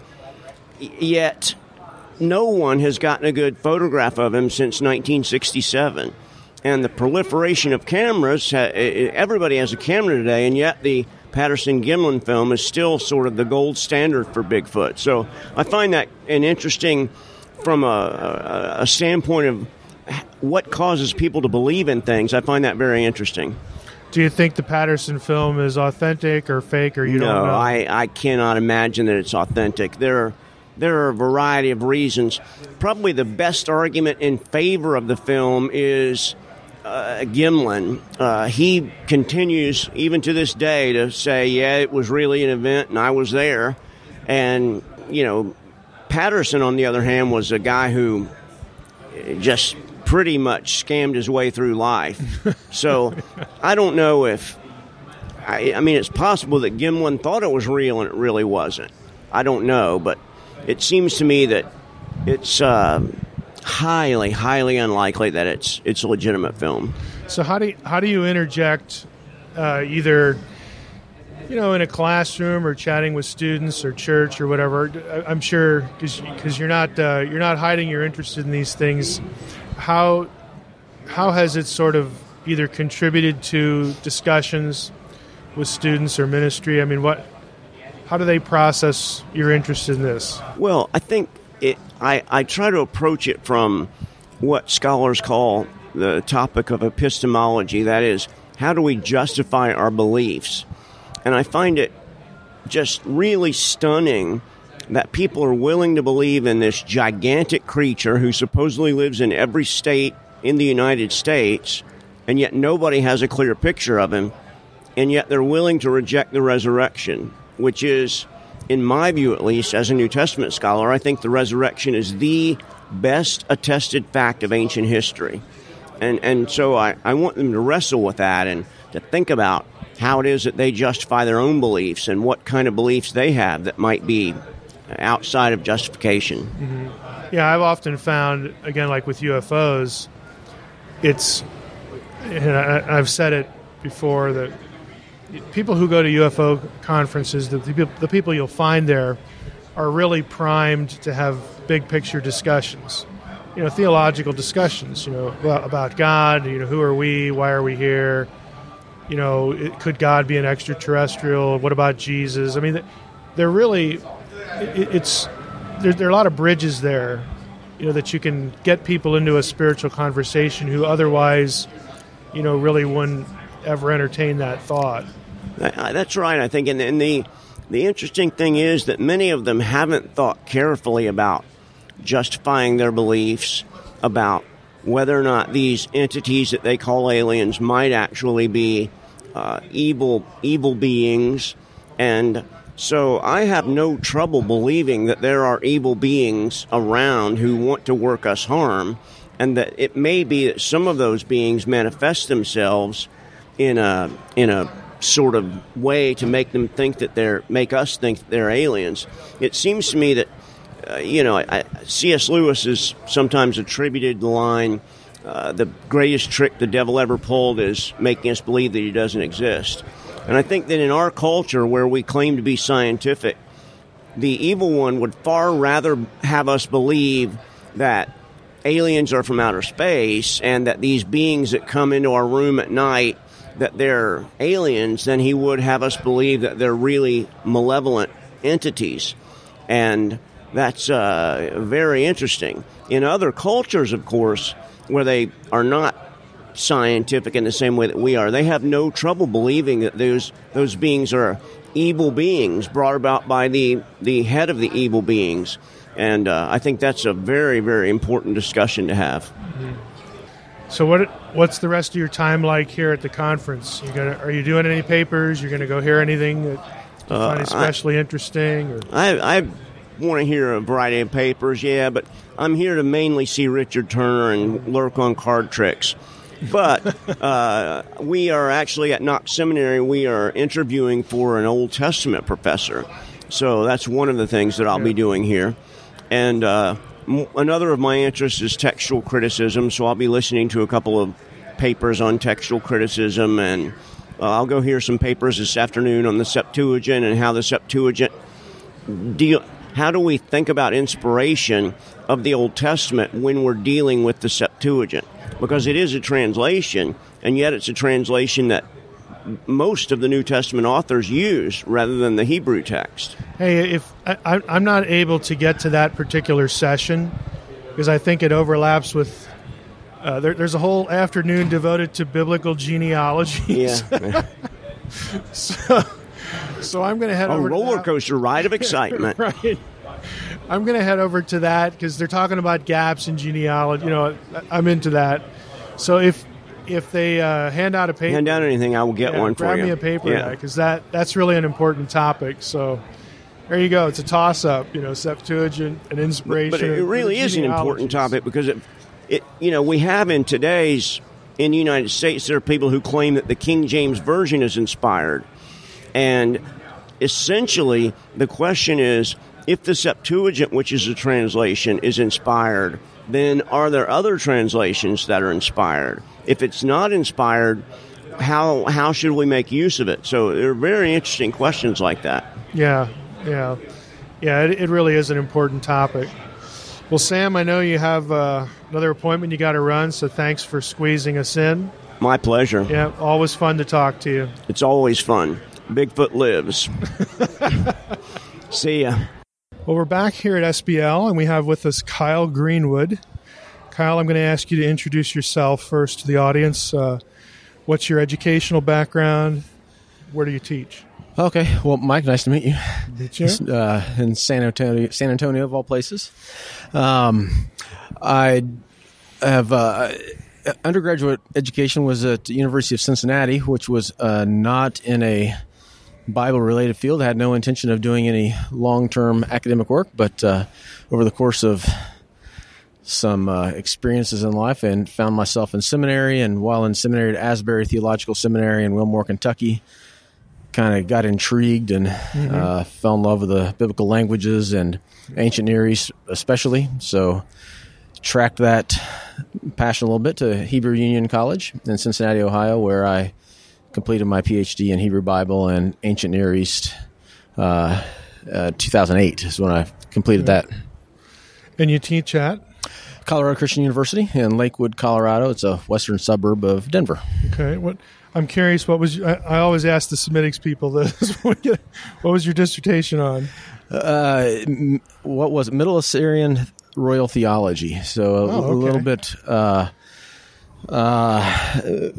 yet no one has gotten a good photograph of him since nineteen sixty-seven. And the proliferation of cameras, everybody has a camera today, and yet the Patterson-Gimlin film is still sort of the gold standard for Bigfoot. So I find that an interesting, from a, a standpoint of what causes people to believe in things, I find that very interesting. Do you think the Patterson film is authentic or fake, or you no, don't know? No, I, I cannot imagine that it's authentic. There are, there are a variety of reasons. Probably the best argument in favor of the film is uh, Gimlin. Uh, he continues, even to this day, to say, yeah, it was really an event and I was there. And, you know, Patterson, on the other hand, was a guy who just pretty much scammed his way through life. So I don't know if, I, I mean, it's possible that Gimlin thought it was real and it really wasn't. I don't know, but it seems to me that it's uh, highly, highly unlikely that it's it's a legitimate film. So how do you, how do you interject uh, either, you know, in a classroom or chatting with students or church or whatever? I'm sure because you're not uh, you're not hiding your interest in these things. How how has it sort of either contributed to discussions with students or ministry? I mean, what how do they process your interest in this? Well, I think it, I, I try to approach it from what scholars call the topic of epistemology. That is, how do we justify our beliefs? And I find it just really stunning that people are willing to believe in this gigantic creature who supposedly lives in every state in the United States, and yet nobody has a clear picture of him. and yet they're willing to reject the resurrection, which is, in my view at least, as a New Testament scholar, I think the resurrection is the best attested fact of ancient history. And and so I, I want them to wrestle with that and to think about how it is that they justify their own beliefs and what kind of beliefs they have that might be outside of justification. Mm-hmm. Yeah, I've often found, again, like with U F Os, it's, and I, I've said it before, that people who go to U F O conferences, the, the, the people you'll find there are really primed to have big picture discussions, you know, theological discussions, you know, about, about God, you know, who are we, why are we here, you know, it, could God be an extraterrestrial, what about Jesus? I mean, they're really, it, it's, there, there are a lot of bridges there, you know, that you can get people into a spiritual conversation who otherwise, you know, really wouldn't ever entertain that thought. That's right, I think, and, and the the interesting thing is that many of them haven't thought carefully about justifying their beliefs about whether or not these entities that they call aliens might actually be uh, evil evil beings. And so I have no trouble believing that there are evil beings around who want to work us harm, and that it may be that some of those beings manifest themselves in a in a sort of way to make them think that they're make us think that they're aliens. It seems to me that uh, you know I, C S Lewis is sometimes attributed the line, uh, "The greatest trick the devil ever pulled is making us believe that he doesn't exist." And I think that in our culture, where we claim to be scientific, the evil one would far rather have us believe that aliens are from outer space and that these beings that come into our room at night, that they're aliens, than he would have us believe that they're really malevolent entities. And that's uh, very interesting. In other cultures, of course, where they are not scientific in the same way that we are, they have no trouble believing that those those beings are evil beings brought about by the, the head of the evil beings. And uh, I think that's a very, very important discussion to have. Mm-hmm. So what what's the rest of your time like here at the conference? You gonna are you doing any papers? You're going to go hear anything that you uh, find especially I, interesting? Or? I, I want to hear a variety of papers, yeah, but I'm here to mainly see Richard Turner and lurk on card tricks. But uh, we are actually at Knox Seminary, we are interviewing for an Old Testament professor. So that's one of the things that I'll yeah. be doing here. And uh, m- another of my interests is textual criticism, so I'll be listening to a couple of papers on textual criticism, and uh, I'll go hear some papers this afternoon on the Septuagint and how the Septuagint deal. How do we think about inspiration of the Old Testament when we're dealing with the Septuagint? Because it is a translation, and yet it's a translation that most of the New Testament authors use rather than the Hebrew text. Hey, if I, I'm not able to get to that particular session because I think it overlaps with uh, there, there's a whole afternoon devoted to biblical genealogies. Yeah. so, so I'm going to head a over roller to that. coaster ride of excitement. Right. I'm going to head over to that because they're talking about gaps in genealogy. You know, I'm into that. So if if they uh, hand out a paper, hand out anything, I will get yeah, one for grab you. me a paper yeah. because that that's really an important topic. So there you go. It's a toss up. You know, Septuagint and inspiration. But, but it really is an important topic because it, it you know we have in today's in the United States there are people who claim that the King James Version is inspired, and essentially the question is, if the Septuagint, which is a translation, is inspired, then are there other translations that are inspired? If it's not inspired, how how should we make use of it? So there are very interesting questions like that. Yeah, yeah. Yeah, it, it really is an important topic. Well, Sam, I know you have uh, another appointment you got to run, so thanks for squeezing us in. My pleasure. Yeah, always fun to talk to you. It's always fun. Bigfoot lives. See ya. Well, we're back here at S B L, and we have with us Kyle Greenwood. Kyle, I'm going to ask you to introduce yourself first to the audience. Uh, what's your educational background? Where do you teach? Okay. Well, Mike, nice to meet you. Meet you. Uh, in San Antonio, San Antonio of all places. Um, I have uh, undergraduate education was at the University of Cincinnati, which was uh, not in a Bible-related field. I had no intention of doing any long-term academic work, but uh, over the course of some uh, experiences in life, and found myself in seminary, and while in seminary at Asbury Theological Seminary in Wilmore, Kentucky, kind of got intrigued and mm-hmm. uh, fell in love with the biblical languages and ancient Near East especially. So tracked that passion a little bit to Hebrew Union College in Cincinnati, Ohio, where I completed my P H D in Hebrew Bible and ancient Near East. Uh, uh, two thousand eight is when I completed yeah. that. And you teach at? Colorado Christian University in Lakewood, Colorado. It's a western suburb of Denver. Okay. What I'm curious, what was I, I always ask the Semitics people this. What was your dissertation on? Uh, what was it? Middle Assyrian Royal Theology. So a, oh, okay. a little bit uh, uh,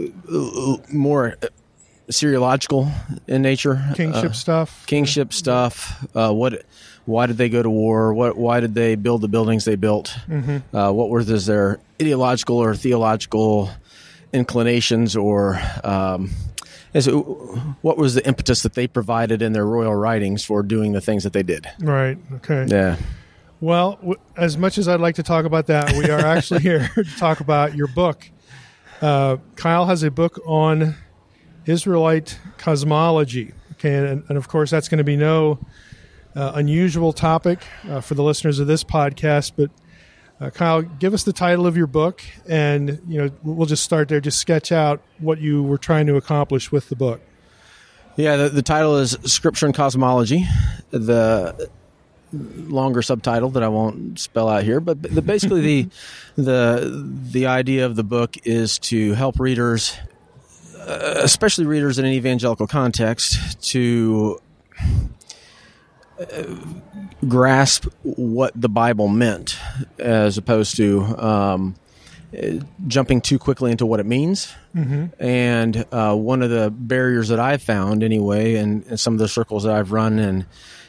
more seriological in nature. Kingship uh, stuff. Kingship stuff. Uh, what? Why did they go to war? What? Why did they build the buildings they built? Mm-hmm. Uh, what were this, their ideological or theological inclinations, or um, is it, what was the impetus that they provided in their royal writings for doing the things that they did? Right. Okay. Yeah. Well, w- as much as I'd like to talk about that, we are actually here to talk about your book. Uh, Kyle has a book on Israelite cosmology. Okay, and, and of course, that's going to be no uh, unusual topic uh, for the listeners of this podcast. But uh, Kyle, give us the title of your book, and you know we'll just start there. Just sketch out what you were trying to accomplish with the book. Yeah, the, the title is Scripture and Cosmology. The longer subtitle that I won't spell out here, but the, basically the the the idea of the book is to help readers, uh, especially readers in an evangelical context, to uh, grasp what the Bible meant, as opposed to um, jumping too quickly into what it means. Mm-hmm. And uh, one of the barriers that I've found, anyway, in, in some of the circles that I've run and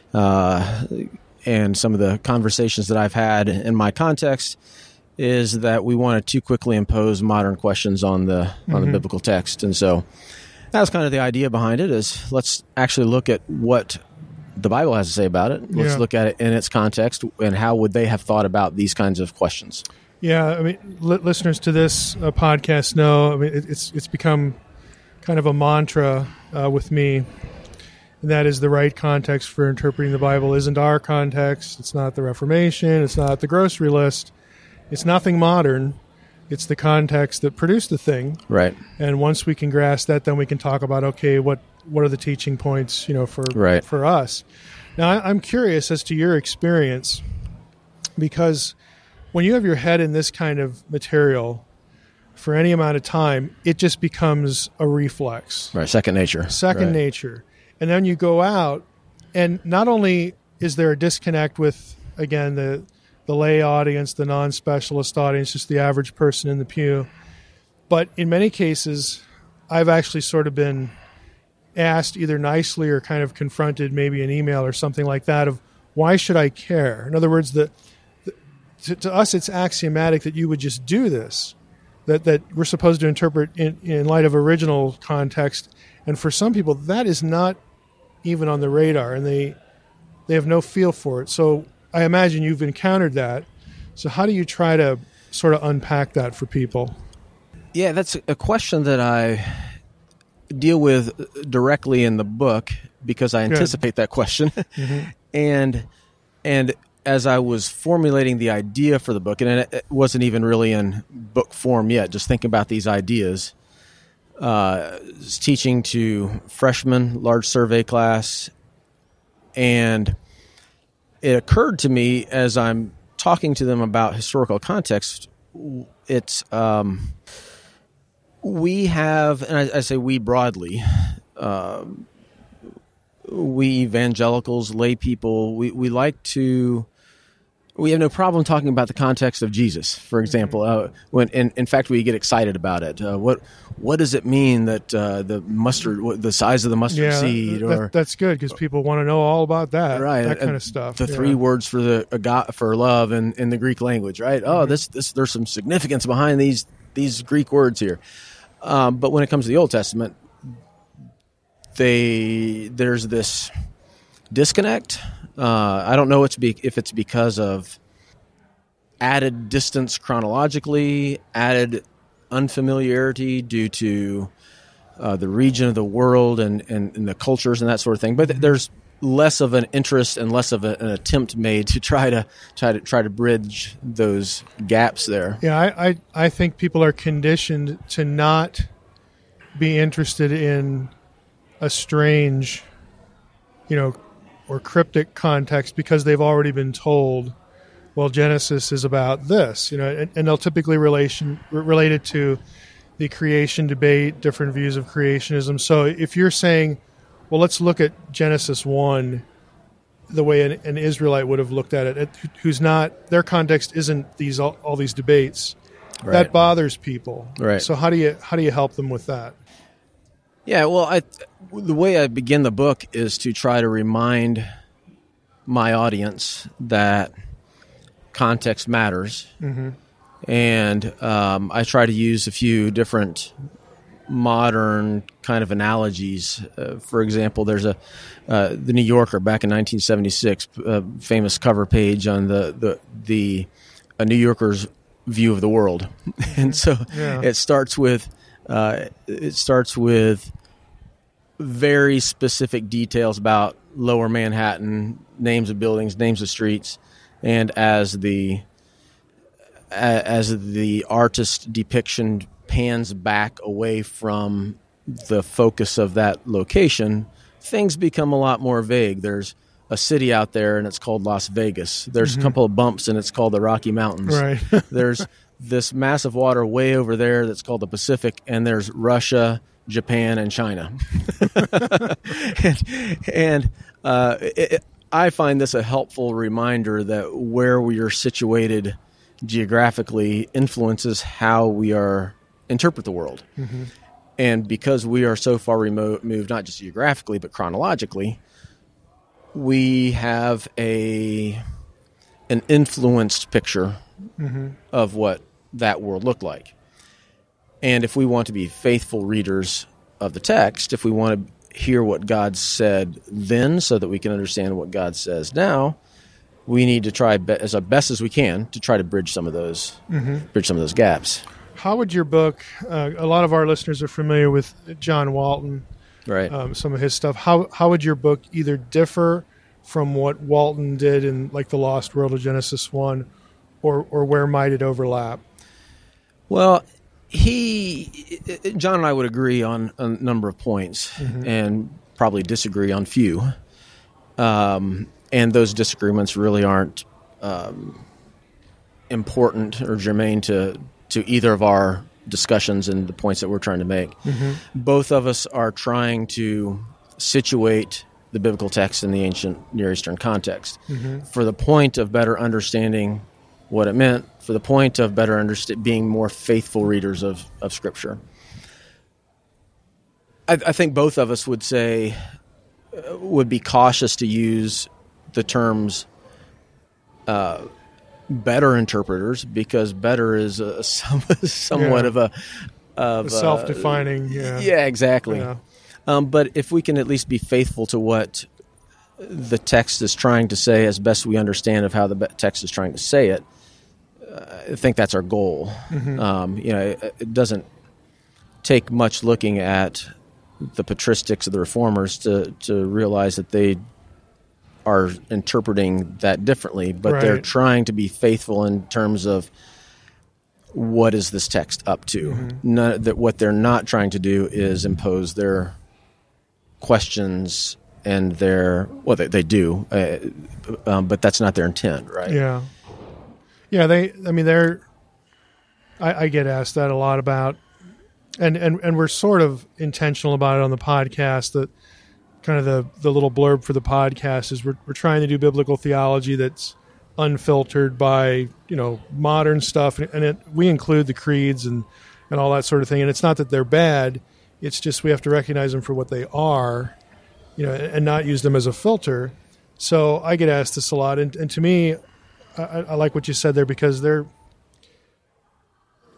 uh, and some of the conversations that I've had in my context, is that we want to too quickly impose modern questions on the mm-hmm. on the biblical text. And so that was kind of the idea behind it, is let's actually look at what the Bible has to say about it. Let's yeah. look at it in its context, and how would they have thought about these kinds of questions. Yeah, I mean, li- listeners to this uh, podcast know, I mean, it, it's it's become kind of a mantra uh, with me. And that is, the right context for interpreting the Bible isn't our context. It's not the Reformation. It's not the grocery list. It's nothing modern. It's the context that produced the thing. Right. And once we can grasp that, then we can talk about, okay, what, what are the teaching points, you know, for right. for us. Now, I, I'm curious as to your experience, because when you have your head in this kind of material for any amount of time, it just becomes a reflex. Right. Second nature. Second right. nature. And then you go out, and not only is there a disconnect with, again, the the lay audience, the non-specialist audience, just the average person in the pew, but in many cases, I've actually sort of been asked, either nicely or kind of confronted, maybe an email or something like that, of why should I care? In other words, the, the to, to us, it's axiomatic that you would just do this, that that we're supposed to interpret in, in light of original context. And for some people, that is not even on the radar, and they they have no feel for it. So I imagine you've encountered that. So how do you try to sort of unpack that for people? Yeah, that's a question that I deal with directly in the book, because I anticipate Good. that question. Mm-hmm. and and as I was formulating the idea for the book, and it wasn't even really in book form yet, just thinking about these ideas, uh, teaching to freshmen, large survey class, and it occurred to me as I'm talking to them about historical context, it's um, we have, and I, I say we broadly, uh, we evangelicals, lay people, we, we like to, we have no problem talking about the context of Jesus, for example. Uh, when, in, in fact, we get excited about it. Uh, what what does it mean that uh, the mustard, the size of the mustard yeah, seed? That, or that's good, because people want to know all about that, right? That kind and of stuff. The yeah. three words for the uh, for love in, in the Greek language, right? Mm-hmm. Oh, this this there's some significance behind these these Greek words here. Um, but when it comes to the Old Testament, they there's this disconnect. Uh, I don't know it's be, if it's because of added distance chronologically, added unfamiliarity due to uh, the region of the world and, and, and the cultures and that sort of thing. But there's less of an interest and less of a, an attempt made to try to try to try to bridge those gaps there. Yeah, I, I, I think people are conditioned to not be interested in a strange, you know, or cryptic context because they've already been told, well, Genesis is about this, you know, and, and they'll typically relation relate it to the creation debate, different views of creationism. So if you're saying, well, let's look at Genesis one the way an, an Israelite would have looked at it, who's not, their context isn't these all, all these debates. Right. That bothers people. Right. So how do you how do you help them with that? Yeah, well, I, the way I begin the book is to try to remind my audience that context matters. Mm-hmm. And um, I try to use a few different modern kind of analogies. Uh, for example, there's a uh, the New Yorker back in nineteen seventy-six, uh, famous cover page on the the the a New Yorker's view of the world, and so yeah. it starts with uh, it starts with very specific details about Lower Manhattan, names of buildings, names of streets, and as the as the artist depiction pans back away from the focus of that location, things become a lot more vague. There's a city out there, and it's called Las Vegas. There's mm-hmm. a couple of bumps, and it's called the Rocky Mountains. Right. There's this massive water way over there that's called the Pacific, and there's Russia, Japan, and China. and and uh, it, I find this a helpful reminder that where we are situated geographically influences how we are interpret the world. Mm-hmm. And because we are so far remote, moved, not just geographically, but chronologically, we have a an influenced picture mm-hmm. of what that world looked like. And if we want to be faithful readers of the text, if we want to hear what God said then so that we can understand what God says now, we need to try be- as best as we can to try to bridge some of those mm-hmm. bridge some of those gaps. How would your book, uh, a lot of our listeners are familiar with John Walton, right? Um, some of his stuff. How how would your book either differ from what Walton did in like The Lost World of Genesis one, or, or where might it overlap? Well, he, John and I would agree on a number of points mm-hmm. and probably disagree on few. Um, and those disagreements really aren't um, important or germane to to either of our discussions and the points that we're trying to make. Mm-hmm. Both of us are trying to situate the biblical text in the ancient Near Eastern context mm-hmm. for the point of better understanding what it meant, for the point of better understand, being more faithful readers of, of Scripture. I, I think both of us would say, uh, would be cautious to use the terms uh, better interpreters, because better is a, some, somewhat yeah. of a of a self-defining. Yeah, yeah exactly. Yeah. Um, but if we can at least be faithful to what the text is trying to say, as best we understand of how the text is trying to say it, uh, I think that's our goal. Mm-hmm. Um, you know, it, it doesn't take much looking at the patristics of the reformers to to realize that they are interpreting that differently, but right. they're trying to be faithful in terms of what is this text up to. Mm-hmm. None, that what they're not trying to do is impose their questions and their well, they, they do, uh, um, but that's not their intent, right? Yeah, yeah. They, I mean, they're. I, I get asked that a lot about, and, and and we're sort of intentional about it on the podcast. That kind of the, the little blurb for the podcast is we're we're trying to do biblical theology that's unfiltered by, you know, modern stuff, and it, we include the creeds and, and all that sort of thing. And it's not that they're bad; it's just we have to recognize them for what they are, you know, and not use them as a filter. So I get asked this a lot, and, and to me, I, I like what you said there, because they're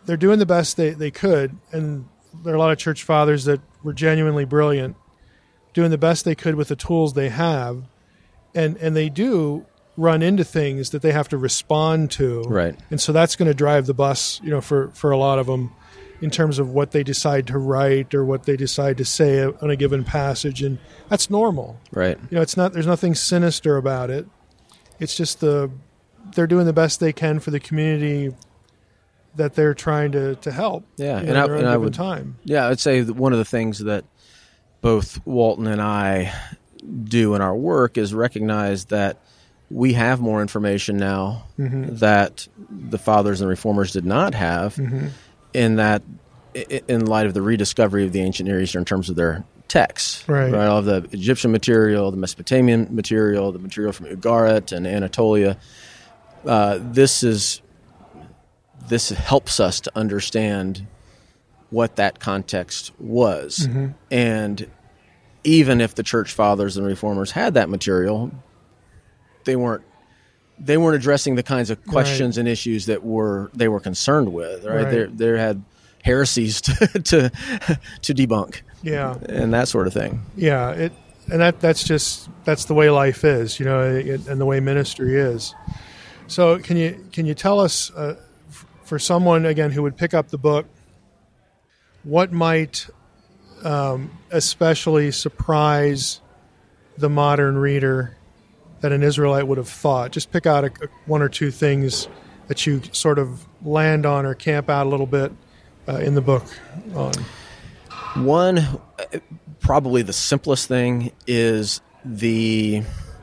they're doing the best they, they could, and there are a lot of church fathers that were genuinely brilliant, doing the best they could with the tools they have, and and they do run into things that they have to respond to, right? And so that's going to drive the bus, you know, for for a lot of them, in terms of what they decide to write or what they decide to say on a given passage, and that's normal, right? You know, it's not, there's nothing sinister about it. It's just the they're doing the best they can for the community that they're trying to, to help. Yeah, you know, and I, at and I would time. Yeah, I'd say that one of the things that both Walton and I do in our work is recognize that we have more information now mm-hmm. that the fathers and reformers did not have, mm-hmm. in that, in light of the rediscovery of the ancient Near Eastern in terms of their texts, right? right? All of the Egyptian material, the Mesopotamian material, the material from Ugarit and Anatolia. Uh, this is this helps us to understand what that context was, mm-hmm. and even if the church fathers and reformers had that material, they weren't they weren't addressing the kinds of questions right. and issues that were they were concerned with. Right, right. They they had heresies to, to to debunk, yeah, and that sort of thing. Yeah, it and that that's just that's the way life is, you know, it, and the way ministry is. So can you can you tell us, uh, f- for someone again who would pick up the book, what might um, especially surprise the modern reader that an Israelite would have thought? Just pick out a, a, one or two things that you sort of land on or camp out a little bit uh, in the book on. One, probably the simplest thing is the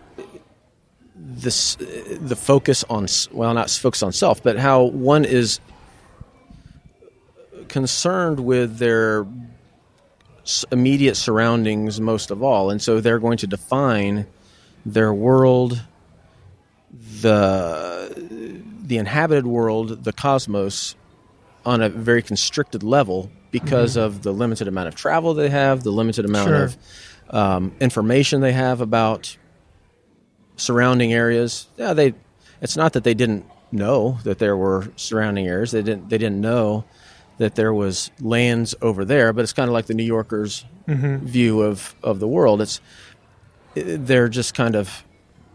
this the focus on, well, not focus on self, but how one is concerned with their immediate surroundings most of all, and so they're going to define their world, the the inhabited world, the cosmos, on a very constricted level because mm-hmm. of the limited amount of travel they have, the limited amount sure. of um, information they have about surrounding areas. Yeah, they. It's not that they didn't know that there were surrounding areas. They didn't. They didn't know that there was lands over there. But it's kind of like the New Yorker's mm-hmm. view of, of the world. It's they're just kind of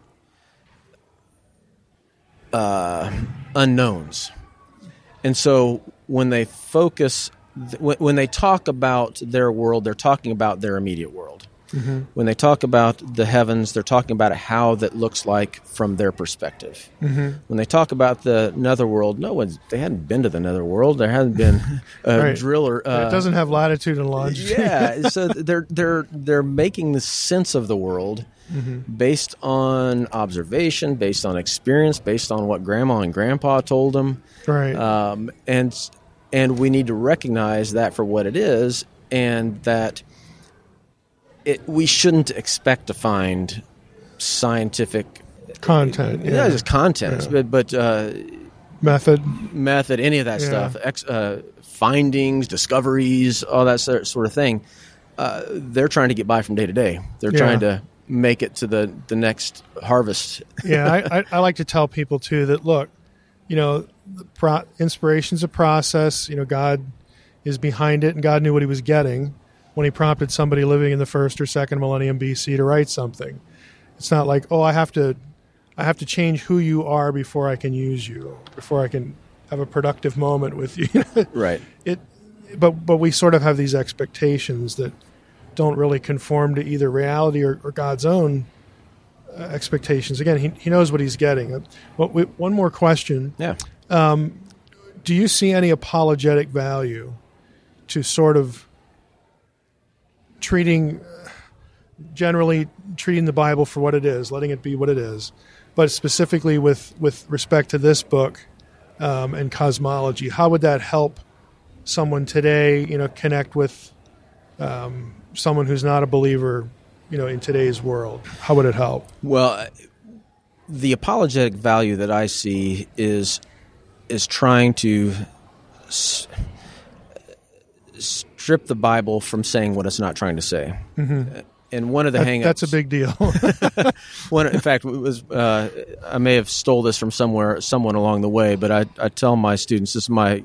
uh, unknowns, and so when they focus, when they talk about their world, they're talking about their immediate world. Mm-hmm. When they talk about the heavens, they're talking about how that looks like from their perspective. Mm-hmm. When they talk about the netherworld, no one they hadn't been to the netherworld. There hasn't been a right. driller. Uh, it doesn't have latitude and longitude. Yeah, so they're they're they're making the sense of the world mm-hmm. based on observation, based on experience, based on what Grandma and Grandpa told them. Right. Um, and and we need to recognize that for what it is, and that. It, we shouldn't expect to find scientific content, yeah. not just content, yeah. but but uh, method, method, any of that yeah. stuff, Ex, uh, findings, discoveries, all that sort of thing. Uh, they're trying to get by from day to day. They're yeah. trying to make it to the, the next harvest. yeah, I, I, I like to tell people too that look, you know, the pro- inspiration's a process. You know, God is behind it, and God knew what He was getting when He prompted somebody living in the first or second millennium B C to write something. It's not like, oh, I have to, I have to change who you are before I can use you, before I can have a productive moment with you. Right. It, but but we sort of have these expectations that don't really conform to either reality or, or God's own uh, expectations. Again, he he knows what He's getting. Uh, what we, one more question. Yeah. Um, do you see any apologetic value to sort of treating, generally treating the Bible for what it is, letting it be what it is, but specifically with, with respect to this book um, and cosmology? How would that help someone today, you know, connect with um, someone who's not a believer, you know, in today's world? How would it help? Well, the apologetic value that I see is is trying to s- strip the Bible from saying what it's not trying to say. Mm-hmm. And one of the that, hang-ups... That's a big deal. one, in fact, it was uh, I may have stole this from somewhere, someone along the way, but I, I tell my students, this is my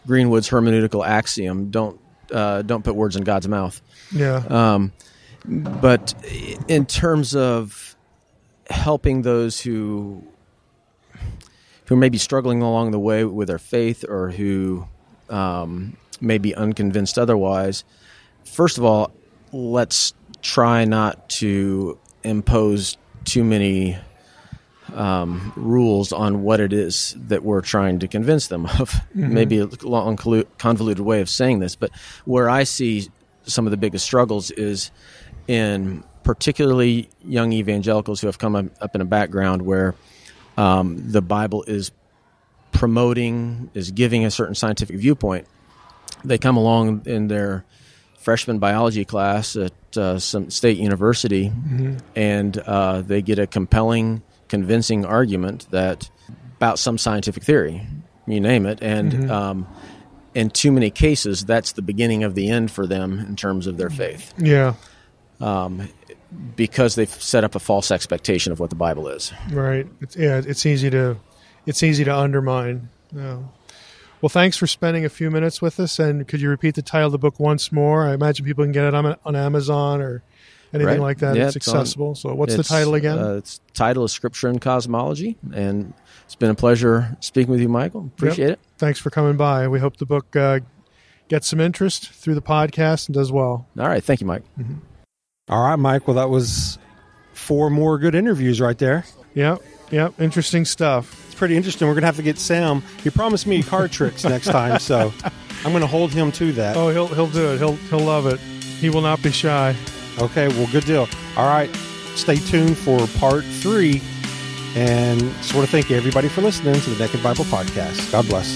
Greenwood's hermeneutical axiom: don't uh, don't put words in God's mouth. Yeah. Um, but in terms of helping those who who may be struggling along the way with their faith, or who um, may be unconvinced otherwise, first of all, let's try not to impose too many um, rules on what it is that we're trying to convince them of. Mm-hmm. Maybe a long, convoluted way of saying this, but where I see some of the biggest struggles is in particularly young evangelicals who have come up, up in a background where um, the Bible is promoting, is giving a certain scientific viewpoint. They come along in their freshman biology class at uh, some state university, mm-hmm. and uh, they get a compelling, convincing argument that about some scientific theory, you name it, and mm-hmm. um, in too many cases, that's the beginning of the end for them in terms of their faith. Yeah. Um, because they've set up a false expectation of what the Bible is. Right. It's, yeah, it's easy to it's easy to undermine. Yeah. Well, thanks for spending a few minutes with us. And could you repeat the title of the book once more? I imagine people can get it on, on Amazon or anything right. like that. Yeah, it's, it's accessible. On, so what's the title again? Uh, its title is Scripture and Cosmology. And it's been a pleasure speaking with you, Michael. Appreciate yep. it. Thanks for coming by. We hope the book uh, gets some interest through the podcast and does well. All right. Thank you, Mike. Mm-hmm. All right, Mike. Well, that was four more good interviews right there. Yep. Yep. Interesting stuff. It's pretty interesting. We're going to have to get Sam. He promised me card tricks next time, so I'm going to hold him to that. Oh, he'll he'll do it. He'll he'll love it. He will not be shy. Okay, well, good deal. All right, stay tuned for part three. And just want to thank everybody for listening to the Naked Bible Podcast. God bless.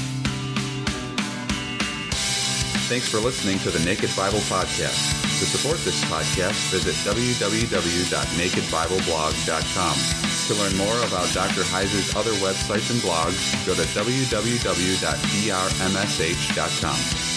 Thanks for listening to the Naked Bible Podcast. To support this podcast, visit w w w dot naked bible blog dot com. To learn more about Doctor Heiser's other websites and blogs, go to w w w dot d r m s h dot com.